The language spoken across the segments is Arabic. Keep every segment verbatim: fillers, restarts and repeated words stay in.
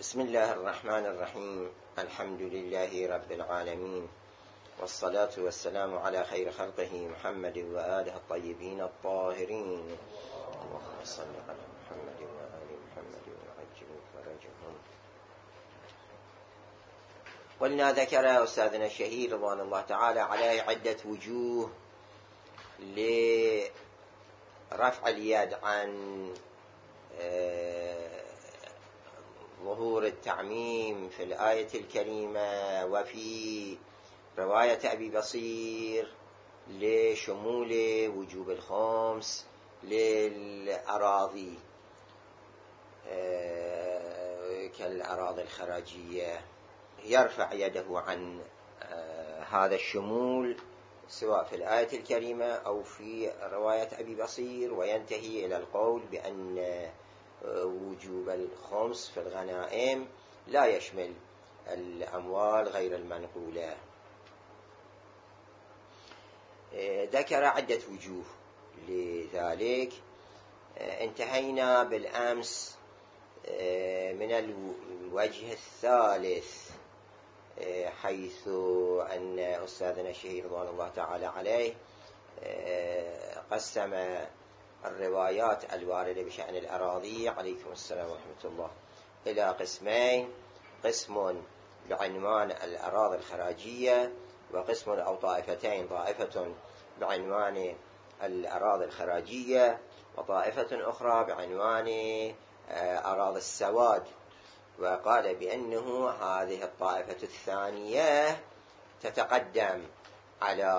بسم الله الرحمن الرحيم. الحمد لله رب العالمين، والصلاة والسلام على خير خلقه محمد وآله الطيبين الطاهرين. اللهم صل على محمد وآل محمد وعجل فرجهم. قلنا ذكر أستاذنا الشهيد رضوان الله تعالى عليه عدة وجوه لرفع اليد عن ظهور التعميم في الآية الكريمة وفي رواية أبي بصير لشمول وجوب الخمس للأراضي كالأراضي الخراجية، يرفع يده عن هذا الشمول سواء في الآية الكريمة أو في رواية أبي بصير، وينتهي إلى القول بأن وجوب الخمس في الغنائم لا يشمل الأموال غير المنقولة. ذكر عدة وجوه لذلك. انتهينا بالأمس من الوجه الثالث، حيث أن أستاذنا الشهيد رضوان الله تعالى عليه قسم الروايات الواردة بشأن الأراضي عليكم السلام ورحمة الله إلى قسمين: قسم بعنوان الأراضي الخراجية، وقسم أو طائفتين: طائفة بعنوان الأراضي الخراجية وطائفة أخرى بعنوان أراضي السواد. وقال بأنه هذه الطائفة الثانية تتقدم على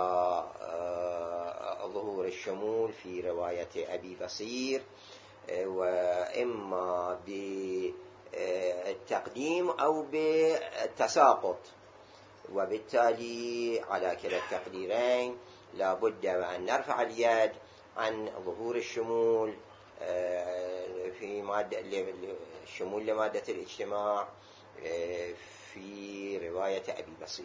ظهور الشمول في رواية أبي بصير، وإما بالتقديم أو بالتساقط، وبالتالي على كلا التقديرين لا بد أن نرفع اليد عن ظهور الشمول في مادة الشمول لمادة الاجتماع في رواية أبي بصير.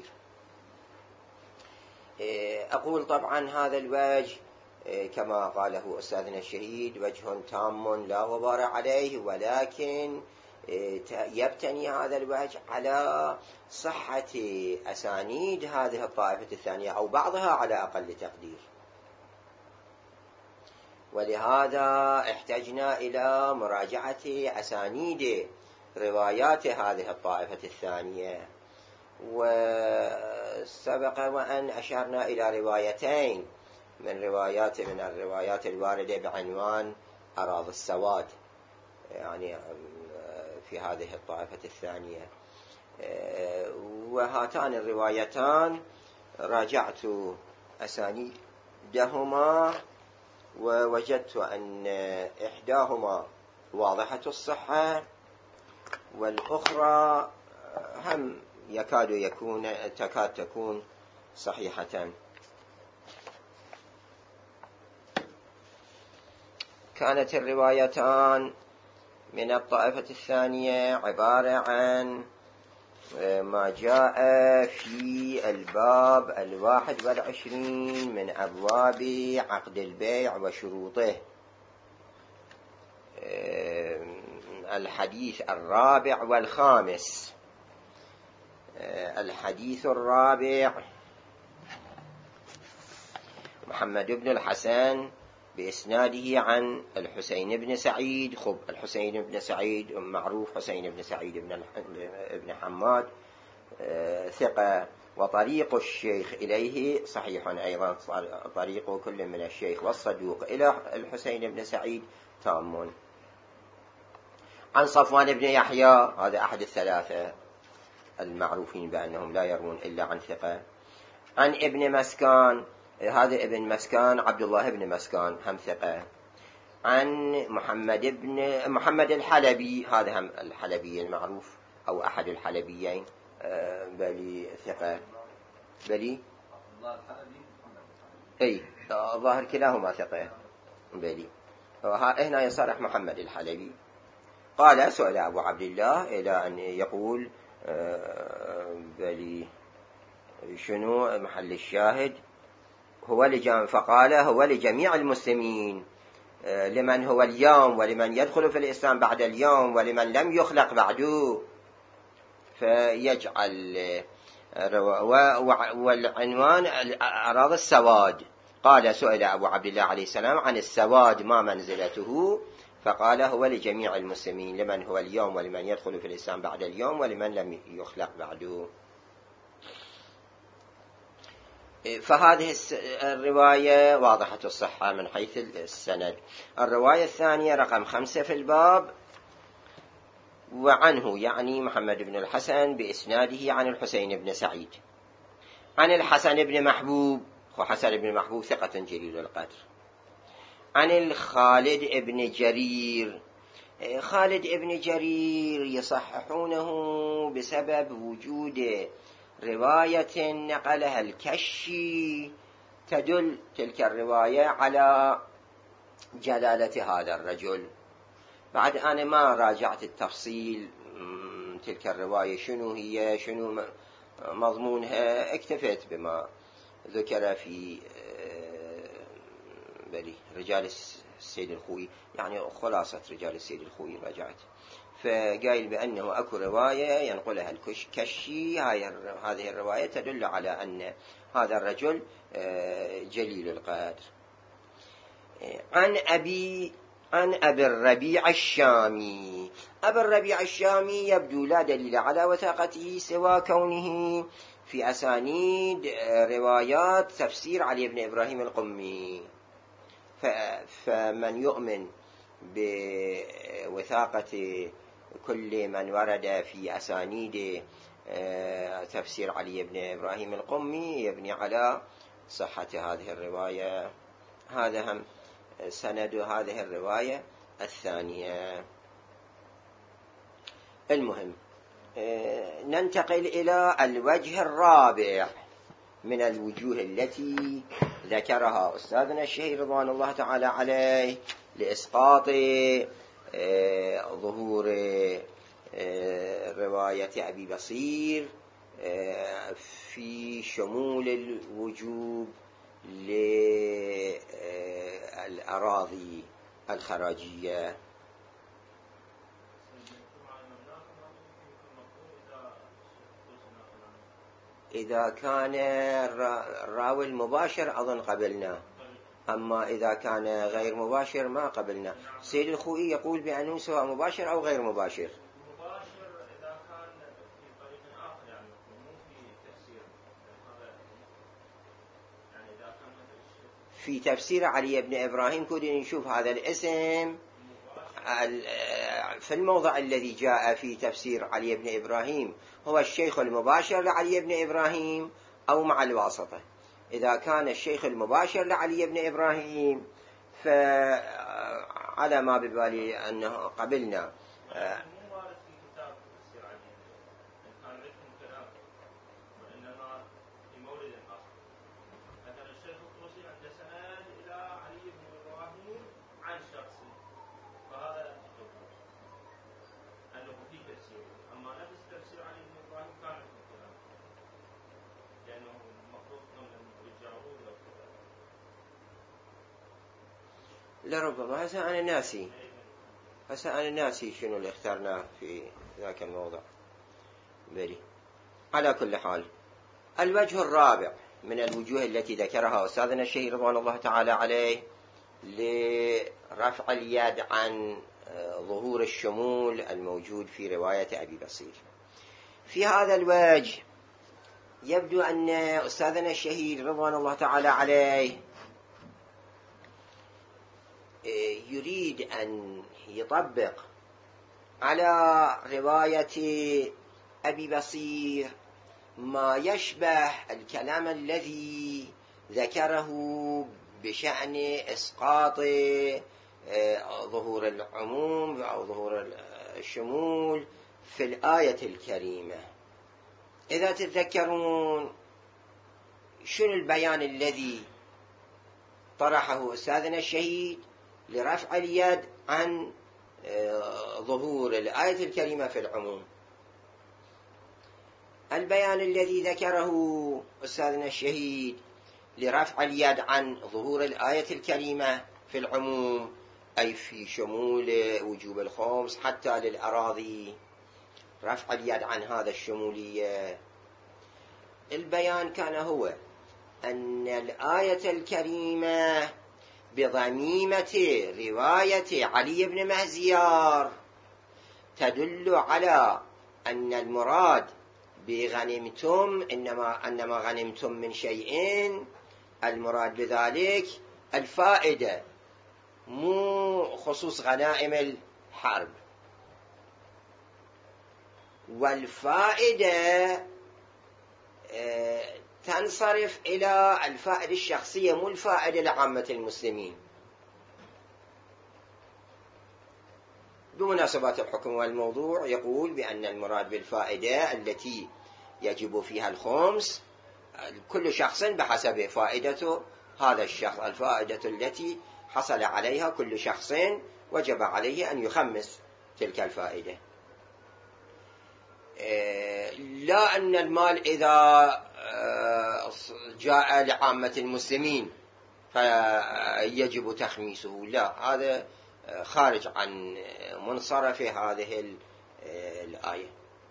أقول طبعا هذا الوجه كما قاله أستاذنا الشهيد وجه تام لا غبار عليه، ولكن يبتني هذا الوجه على صحة أسانيد هذه الطائفة الثانية أو بعضها على أقل تقدير، ولهذا احتجنا إلى مراجعة أسانيد روايات هذه الطائفة الثانية. وسبق وأن أشرنا إلى روايتين من روايات من الروايات الواردة بعنوان أراضي السواد، يعني في هذه الطائفة الثانية. وهاتان الروايتان راجعت أسانيدهما ووجدت أن إحداهما واضحة الصحة، والأخرى هم يكاد يكون تكاد تكون صحيحة. كانت الروايتان من الطائفة الثانية عبارة عن ما جاء في الباب الواحد والعشرين من أبواب عقد البيع وشروطه، الحديث الرابع والخامس. الحديث الرابع: محمد بن الحسن بإسناده عن الحسين بن سعيد. خب الحسين بن سعيد معروف، حسين بن سعيد بن ابن حماد ثقة، وطريق الشيخ إليه صحيح أيضا، طريق كل من الشيخ والصدوق إلى الحسين بن سعيد تام. عن صفوان بن يحيى، هذا أحد الثلاثة المعروفين بأنهم لا يروون إلا عن ثقة. عن ابن مسكان، هذا ابن مسكان عبد الله بن مسكان هم ثقة. عن محمد بن محمد الحلبي، هذا هم الحلبي المعروف أو أحد الحلبيين، بلي ثقة بلي أي ظاهر كلاهما ثقة بلي. هنا يصرح محمد الحلبي. قال: سئل أبو عبد الله إلى أن يقول بلي شنو محل الشاهد؟ هو لجميع، فقال: هو لجميع المسلمين، لمن هو اليوم ولمن يدخل في الإسلام بعد اليوم ولمن لم يخلق بعده. فيجعل والعنوان أعراض السواد. قال سئل أبو عبد الله عليه السلام عن السواد ما منزلته، فقال هو لجميع المسلمين، لمن هو اليوم ولمن يدخل في الإسلام بعد اليوم ولمن لم يخلق بعده. فهذه الرواية واضحة الصحة من حيث السند. الرواية الثانية رقم خمسة في الباب، وعنه يعني محمد بن الحسن بإسناده عن الحسين بن سعيد عن الحسن بن محبوب، وحسن بن محبوب ثقة جليل القدر، عن الخالد بن جرير. خالد بن جرير يصححونه بسبب وجود رواية نقلها الكشي تدل تلك الرواية على جلالة هذا الرجل. بعد أنا ما راجعت التفصيل تلك الرواية شنو هي شنو مضمونها، اكتفيت بما ذكر في بلي رجال السيد الخوي، يعني خلاصة رجال السيد الخوي رجعت، فقايل بأنه أكو رواية ينقلها الكشي، هذه الرواية تدل على أن هذا الرجل جليل القدر. عن أبي عن أبي الربيع الشامي. أبي الربيع الشامي يبدو لا دليل على وثاقته سوى كونه في أسانيد روايات تفسير علي بن إبراهيم القمي، فمن يؤمن بوثاقة كل من ورد في أسانيد تفسير علي بن إبراهيم القمي يبني على صحة هذه الرواية. هذا هم سند هذه الرواية الثانية. المهم ننتقل إلى الوجه الرابع من الوجوه التي ذكرها أستاذنا الشهير رضوان الله تعالى عليه لإسقاط ظهور رواية أبي بصير في شمول الوجوب للأراضي الخراجية. إذا كان الراوي المباشر أظن قبلنا، أما إذا كان غير مباشر ما قبلنا. سيد الخوئي يقول بأنه سواء مباشر أو غير مباشر. مباشر إذا كان في طريق آخر، يعني مو في تفسير، يعني إذا كان في تفسير علي بن إبراهيم كنا نشوف هذا الاسم في الموضع الذي جاء في تفسير علي بن إبراهيم هو الشيخ المباشر لعلي بن إبراهيم أو مع الواسطة. إذا كان الشيخ المباشر لعلي بن إبراهيم فعلى ما ببالي أنه قبلنا. لربما هسه أنا ناسي هسه أنا ناسي شنو اللي اخترناه في ذاك الموضع بري. على كل حال الوجه الرابع من الوجوه التي ذكرها أستاذنا الشهير رضوان الله تعالى عليه لرفع اليد عن ظهور الشمول الموجود في رواية أبي بصير. في هذا الوجه يبدو أن أستاذنا الشهير رضوان الله تعالى عليه يريد أن يطبق على رواية أبي بصير ما يشبه الكلام الذي ذكره بشأن إسقاط ظهور العموم أو ظهور الشمول في الآية الكريمة. إذا تتذكرون شنو البيان الذي طرحه أستاذنا الشهيد لرفع اليد عن ظهور الآية الكريمة في العموم؟ البيان الذي ذكره أستاذنا الشهيد لرفع اليد عن ظهور الآية الكريمة في العموم أي في شمول وجوب الخمس حتى للأراضي رفع اليد عن هذا الشمولية. البيان كان هو أن الآية الكريمة بضميمة رواية علي بن مهزيار تدل على أن المراد بغنمتم إنما أنما غنمتم من شيء، المراد بذلك الفائدة، مو خصوص غنائم الحرب. والفائدة تنصرف إلى الفائدة الشخصية، مو الفائدة لعامة المسلمين. بمناسبة الحكم والموضوع يقول بأن المراد بالفائدة التي يجب فيها الخمس كل شخص بحسب فائدته، هذا الشخص الفائدة التي حصل عليها كل شخص وجب عليه أن يخمس تلك الفائدة. لا أن المال إذا جاء لعامة المسلمين فيجب تخميسه، لا، هذا خارج عن منصرف هذه الآية.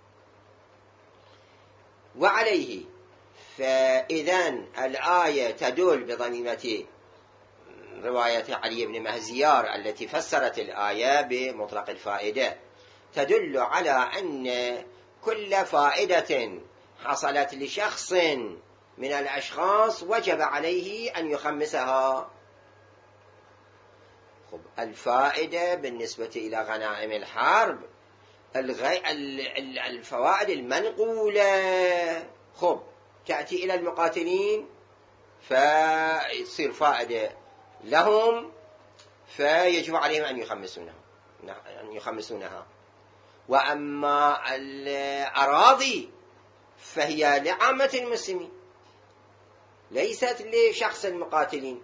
وعليه فإذا الآية تدل بضميمة رواية علي بن مهزيار التي فسرت الآية بمطلق الفائدة تدل على أن كل فائدة حصلت لشخص من الأشخاص وجب عليه أن يخمسها. خب الفائدة بالنسبة إلى غنائم الحرب الفوائد المنقولة خب تأتي إلى المقاتلين فيصير فائدة لهم فيجب عليهم أن يخمسونها أن يخمسونها. وأما الأراضي فهي لعامة المسلمين ليست لشخص المقاتلين.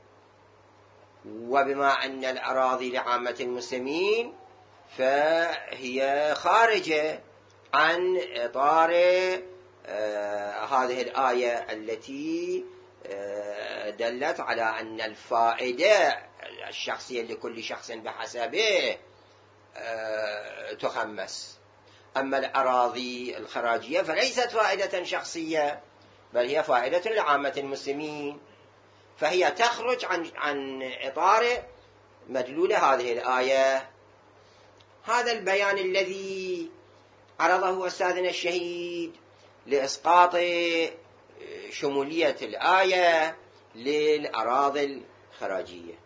وبما أن الأراضي لعامة المسلمين فهي خارجة عن إطار آه هذه الآية التي آه دلت على أن الفائدة الشخصية لكل شخص بحسبه آه تخمس. أما الأراضي الخراجية فليست فائدة شخصية بل هي فائدة لعامة المسلمين، فهي تخرج عن عن إطار مدلول هذه الآية. هذا البيان الذي عرضه أستاذنا الشهيد لإسقاط شمولية الآية للأراضي الخراجية.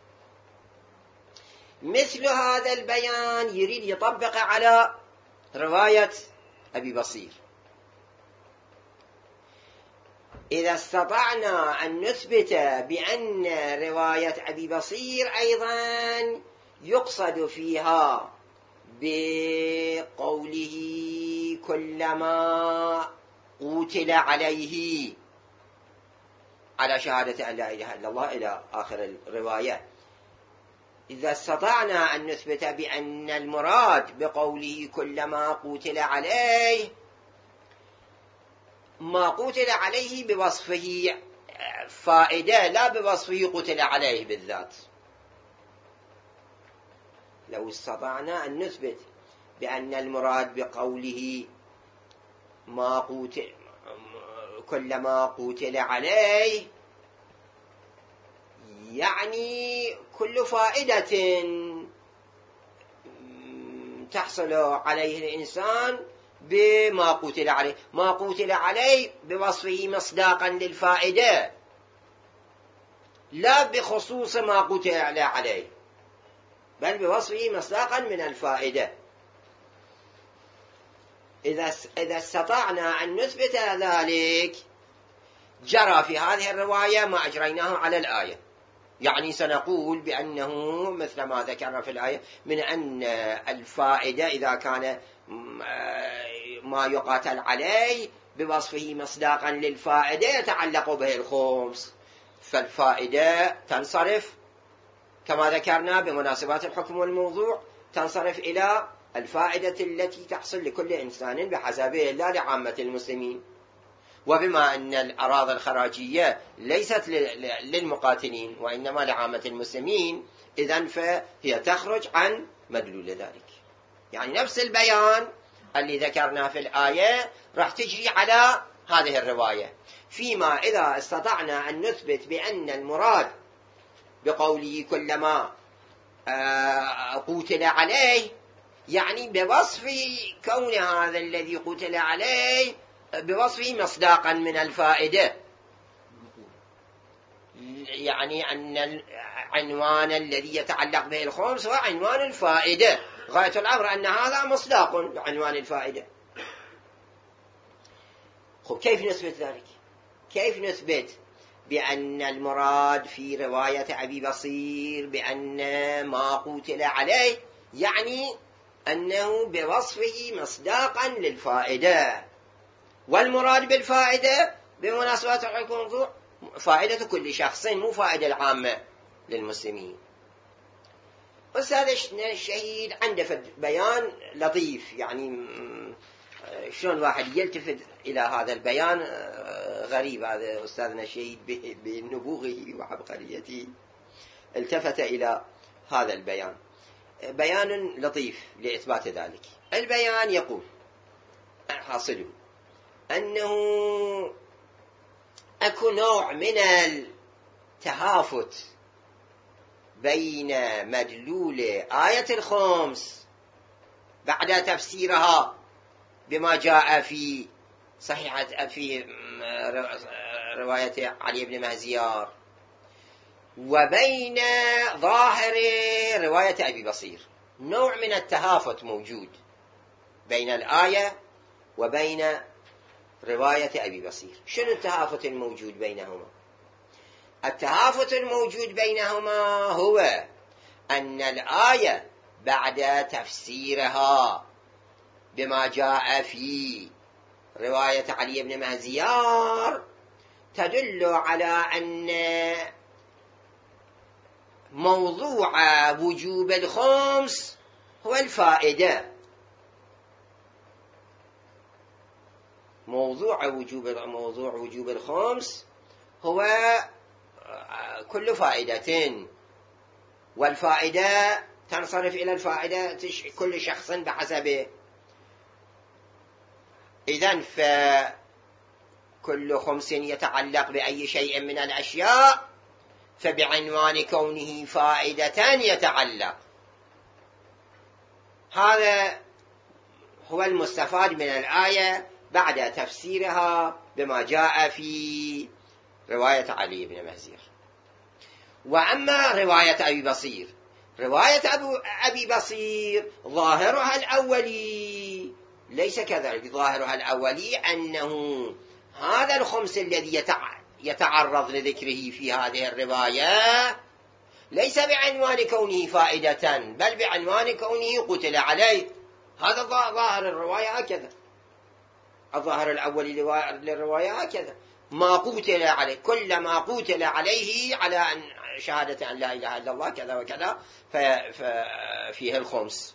مثل هذا البيان يريد يطبق على رواية أبي بصير. إذا استطعنا أن نثبت بأن رواية أبي بصير أيضا يقصد فيها بقوله كلما قتل عليه على شهادة أن لا إله إلا الله إلى آخر الرواية، إذا استطعنا أن نثبت بأن المراد بقوله كلما قتل عليه ما قتل عليه بوصفه فائدة لا بوصفه قتل عليه بالذات، لو استطعنا أن نثبت بأن المراد بقوله ما قتل كلما قتل عليه يعني كل فائدة تحصل عليه الإنسان بما قتل عليه، ما قتل عليه بوصفه مصداقا للفائدة لا بخصوص ما قتل عليه بل بوصفه مصداقا من الفائدة. إذا إذا استطعنا أن نثبت ذلك جرى في هذه الرواية ما أجريناه على الآية، يعني سنقول بأنه مثل ما ذكرنا في الآية من أن الفائدة إذا كان ما يقاتل عليه بوصفه مصداقا للفائدة يتعلق به الخمس، فالفائدة تنصرف كما ذكرنا بمناسبات الحكم والموضوع تنصرف إلى الفائدة التي تحصل لكل إنسان بحسبه لا لعامة المسلمين. وبما أن الأراضي الخراجية ليست للمقاتلين وإنما لعامة المسلمين إذن فهي تخرج عن مدلول ذلك. يعني نفس البيان اللي ذكرناه في الآية راح تجري على هذه الرواية. فيما إذا استطعنا أن نثبت بأن المراد بقوله كلما قتل عليه يعني بوصف كون هذا الذي قتل عليه بوصفه مصداقا من الفائدة، يعني أن العنوان الذي يتعلق به الخمس هو عنوان الفائدة، غاية الأمر أن هذا مصداق بعنوان الفائدة. خب كيف نثبت ذلك؟ كيف نثبت بأن المراد في رواية أبي بصير بأن ما قتل عليه يعني أنه بوصفه مصداقا للفائدة، والمراد بالفائدة بمناسبة الحكم فائدة كل شخص مو فائدة العامة للمسلمين. أستاذ الشهيد عنده بيان لطيف، يعني شلون الواحد يلتفت إلى هذا البيان غريب. هذا أستاذنا الشهيد بنبوغه وعبقريته التفت إلى هذا البيان، بيان لطيف لإثبات ذلك. البيان يقول حاصله أنه أكو نوع من التهافت بين مدلول آية الخمس بعد تفسيرها بما جاء في صحيحة في رواية علي بن مهزيار وبين ظاهر رواية أبي بصير. نوع من التهافت موجود بين الآية وبين رواية أبي بصير. شنو التهافت الموجود بينهما؟ التهافت الموجود بينهما هو أن الآية بعد تفسيرها بما جاء في رواية علي بن مهزيار تدل على أن موضوع وجوب الخمس هو الفائدة. موضوع وجوب موضوع وجوب الخمس هو كل فائدة، والفائدة تنصرف إلى الفائدة كل شخص بحسبه. إذن فكل خمس يتعلق بأي شيء من الأشياء فبعنوان كونه فائدة يتعلق. هذا هو المستفاد من الآية بعد تفسيرها بما جاء في رواية علي بن مهزير. وأما رواية أبي بصير، رواية أبي بصير ظاهرها الأولي ليس كذلك. ظاهرها الأولي أنه هذا الخمس الذي يتعرض لذكره في هذه الرواية ليس بعنوان كونه فائدة بل بعنوان كونه قتل عليه. هذا ظاهر الرواية هكذا، الظاهر الأولي للرواية هكذا، ما قتل عليه، كل ما قتل عليه على أن شهادة أن لا إله إلا الله كذا وكذا ففيه الخمس.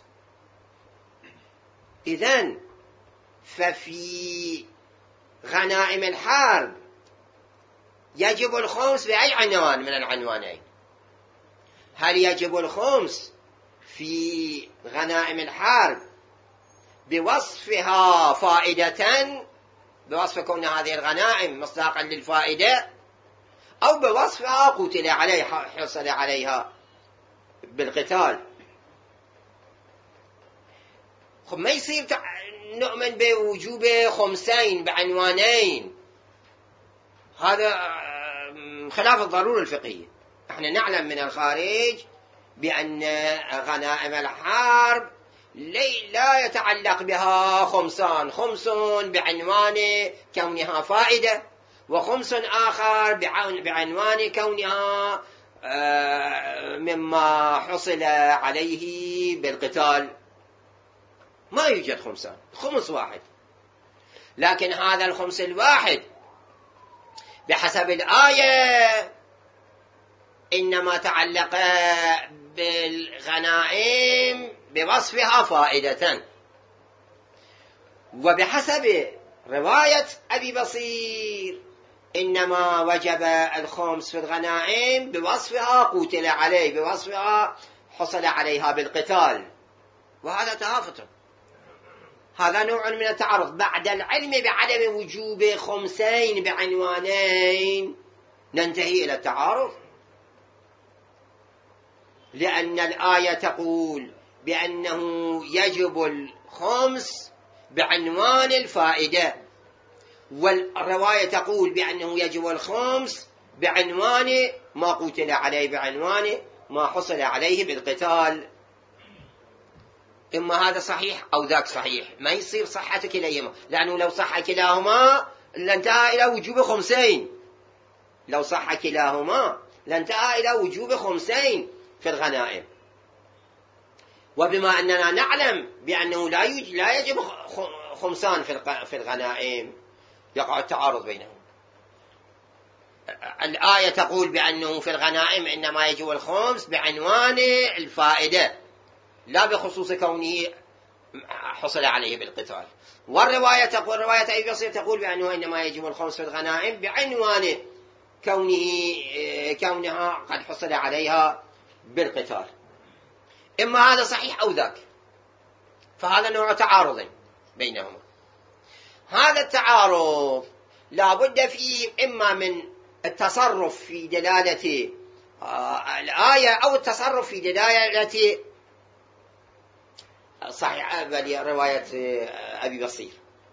إذن ففي غنائم الحرب يجب الخمس بأي عنوان من العنوانين؟ هل يجب الخمس في غنائم الحرب بوصفها فائدة، بوصف كون هذه الغنائم مصداقا للفائدة، أو بوصفها قتل عليها حصل عليها بالقتال؟ خب ما يصير نؤمن بوجوب خمسين بعنوانين، هذا خلاف الضرورة الفقهية. احنا نعلم من الخارج بأن غنائم الحرب لا يتعلق بها خمسان، خمس بعنوان كونها فائدة، وخمس آخر بعنوان كونها مما حصل عليه بالقتال. ما يوجد خمسان، خمس واحد. لكن هذا الخمس الواحد بحسب الآية إنما تعلق بالغنائم بوصفها فائدة، وبحسب رواية أبي بصير إنما وجب الخمس في الغنائم بوصفها قتل عليه، بوصفها حصل عليها بالقتال. وهذا تهافت، هذا نوع من التعارض. بعد العلم بعدم وجوب خمسين بعنوانين ننتهي إلى التعارض، لأن الآية تقول بأنه يجب الخمس بعنوان الفائدة، والرواية تقول بأنه يجب الخمس بعنوان ما قتل عليه، بعنوان ما حصل عليه بالقتال. إما هذا صحيح أو ذاك صحيح، ما يصير صحة كليهما، لأنه لو صح كلاهما لانتهى إلى وجوب خمسين، لو صح كلاهما لانتهى إلى وجوب خمسين في الغنائم. وبما أننا نعلم بأنه لا يجب, لا يجب خمسان في الغنائم، يقع التعارض بينهم. الآية تقول بأنه في الغنائم إنما يجب الخمس بعنوان الفائدة، لا بخصوص كونه حصل عليه بالقتال. والرواية تقول، رواية أبي بصير تقول بأنه إنما يجب الخمس في الغنائم بعنوان كونه كونها قد حصل عليها بالقتال. إما هذا صحيح أو ذاك، فهذا نوع تعارض بينهما. هذا التعارض لا بد فيه إما من التصرف في دلالة الآية أو التصرف في دلالة صحيح رواية أبي بصير.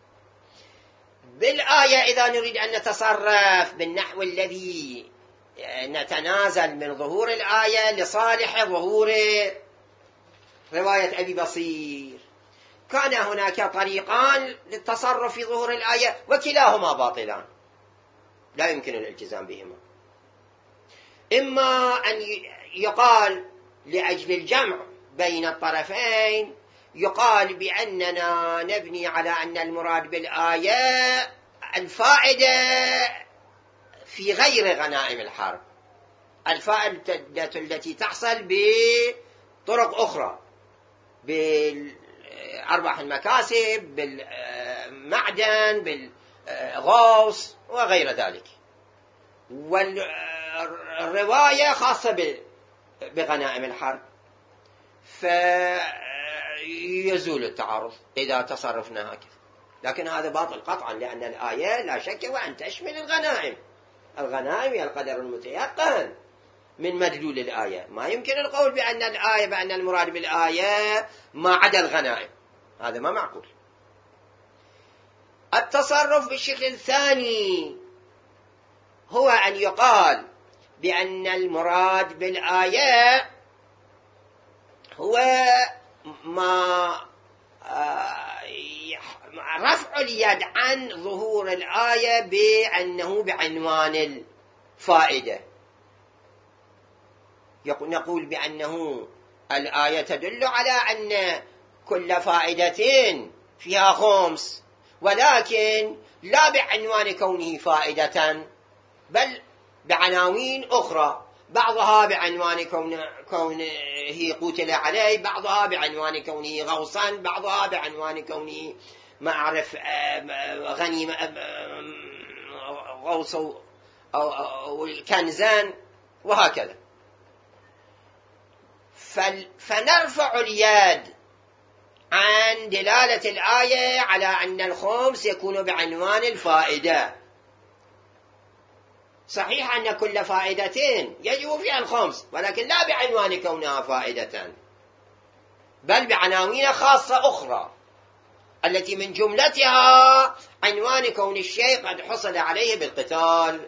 بالآية إذا نريد أن نتصرف بالنحو الذي نتنازل من ظهور الآية لصالح ظهور رواية أبي بصير، كان هناك طريقان للتصرف في ظهور الآية وكلاهما باطلان لا يمكن الالتزام بهما. إما أن يقال لأجل الجمع بين الطرفين، يقال بأننا نبني على أن المراد بالآية الفائدة في غير غنائم الحرب، الفائدة التي تحصل بطرق أخرى، بالأرباح المكاسب، بالمعدن، بالغوص وغير ذلك. والرواية خاصة بغنائم الحرب، فيزول التعارض إذا تصرفنا هكذا. لكن هذا باطل قطعا، لأن الآية لا شك وأن تشمل الغنائم. الغنائم هي القدر المتيقن من مدلول الآية، ما يمكن القول بأن الآية بأن المراد بالآية ما عدا الغنائم، هذا ما معقول. التصرف بالشكل الثاني هو أن يقال بأن المراد بالآية هو ما رفع اليد عن ظهور الآية بأنه بعنوان الفائدة. نقول بأنه الآية تدل على أن كل فائدة فيها خمس، ولكن لا بعنوان كونه فائدة، بل بعناوين أخرى، بعضها بعنوان كونه, كونه قتل عليه، بعضها بعنوان كونه غوصا، بعضها بعنوان كونه ما أعرف غني غوص أو كنزان وهكذا. فنرفع اليد عن دلالة الآية على أن الخمس يكون بعنوان الفائدة. صحيح أن كل فائدتين يجب فيها الخمس، ولكن لا بعنوان كونها فائدة، بل بعناوين خاصة أخرى التي من جملتها عنوان كون الشيء قد حصل عليه بالقتال.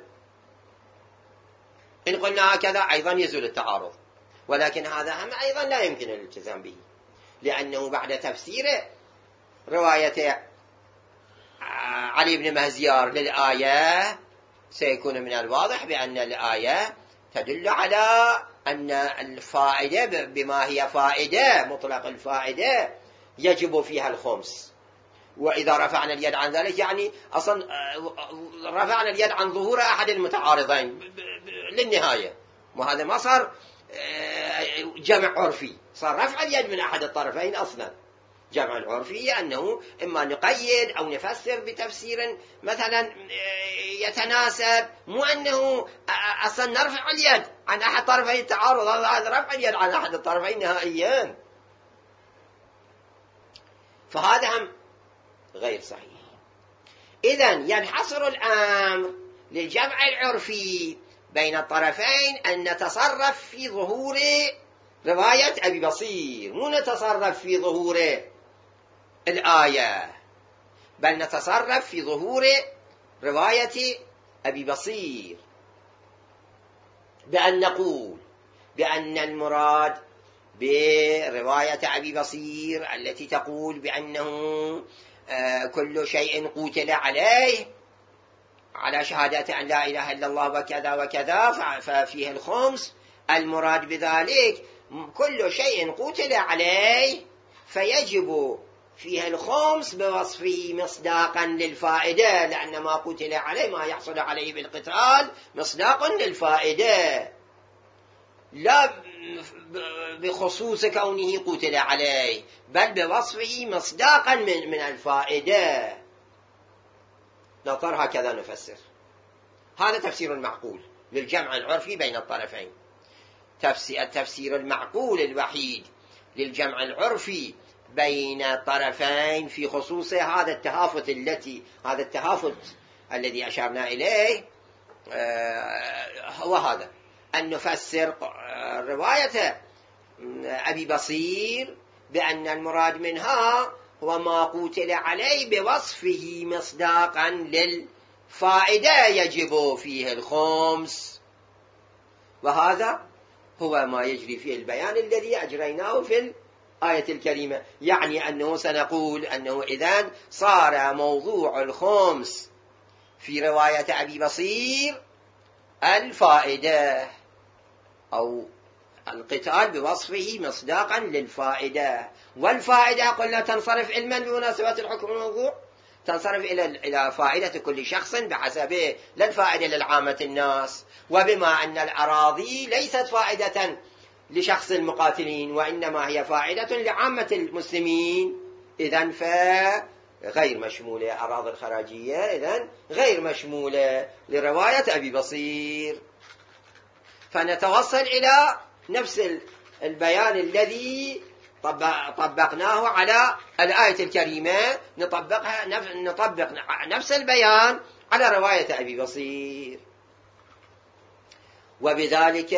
إن قلنا هكذا أيضا يزول التعارض، ولكن هذا هم أيضا لا يمكن الالتزام به، لأنه بعد تفسير رواية علي بن مهزيار للآية سيكون من الواضح بأن الآية تدل على أن الفائدة بما هي فائدة، مطلق الفائدة يجب فيها الخمس. وإذا رفعنا اليد عن ذلك يعني أصلا رفعنا اليد عن ظهور أحد المتعارضين للنهاية، وهذا ما صار جمع عرفي، صار رفع اليد من أحد الطرفين أصلا. جمع العرفي أنه إما نقيد أو نفسر بتفسير مثلا يتناسب، مو أنه أصلا نرفع اليد عن أحد طرفي التعارض، هذا رفع اليد عن أحد الطرفين نهائيا. فهذا هم غير صحيح. إذن ينحصر الأمر للجمع العرفي بين الطرفين أن نتصرف في ظهور رواية أبي بصير، مو نتصرف في ظهور الآية، بل نتصرف في ظهور رواية أبي بصير، بأن نقول بأن المراد برواية أبي بصير التي تقول بأنه كل شيء قتل عليه على شهادة أن لا إله إلا الله وكذا وكذا ففيه الخمس، المراد بذلك كل شيء قتل عليه فيجب فيه الخمس بوصفه مصداقا للفائدة، لأن ما قتل عليه ما يحصل عليه بالقتال مصداق للفائدة، لا بخصوص كونه قتل عليه بل بوصفه مصداقا من, من الفائدة. نظر هكذا نفسر، هذا تفسير المعقول للجمع العرفي بين الطرفين. التفسير المعقول الوحيد للجمع العرفي بين الطرفين في خصوص هذا التهافت التي هذا التهافت الذي أشرنا إليه هو هذا، أن نفسر رواية أبي بصير بأن المراد منها هو ما قتل عليه بوصفه مصداقا للفائدة يجب فيه الخمس، وهذا هو ما يجري فيه البيان الذي أجريناه في الآية الكريمة، يعني أنه سنقول أنه إذن صار موضوع الخمس في رواية أبي بصير الفائدة أو القتال بوصفه مصداقا للفائدة، والفائدة قلنا تنصرف علما بمناسبة الحكم الموضوع، تنصرف إلى إلى فائدة كل شخص بحسبه، لا الفائدة للعامة الناس، وبما أن الأراضي ليست فائدة لشخص المقاتلين وإنما هي فائدة لعامة المسلمين، إذن فغير مشمولة أراضي الخراجية، إذن غير مشمولة لرواية أبي بصير. فنتوصل إلى نفس البيان الذي طبقناه على الآية الكريمة، نطبقها نطبق نفس البيان على رواية أبي بصير، وبذلك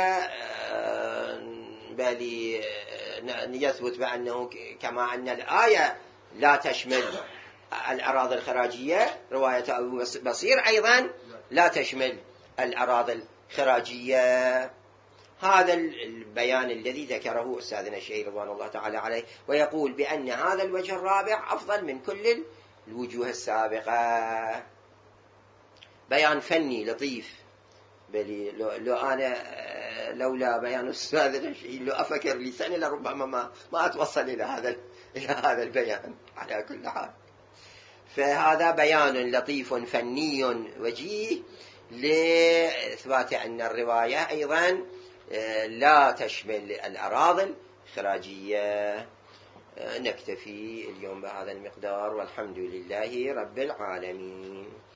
بل يثبت بأنه كما أن الآية لا تشمل الأراضي الخراجية، رواية أبي بصير أيضا لا تشمل الأراضي الخراجية. هذا البيان الذي ذكره أستاذنا الشيخ رضوان الله تعالى عليه، ويقول بأن هذا الوجه الرابع أفضل من كل الوجوه السابقة. بيان فني لطيف، بل لو, لو أنا لولا بيان أستاذنا الشيخ لو أفكر لي سنة لربما ما, ما أتوصل إلى هذا إلى هذا البيان على كل حال. فهذا بيان لطيف فني وجيه لإثبات أن الرواية أيضا لا تشمل الأراضي الخراجية. نكتفي اليوم بهذا المقدار، والحمد لله رب العالمين.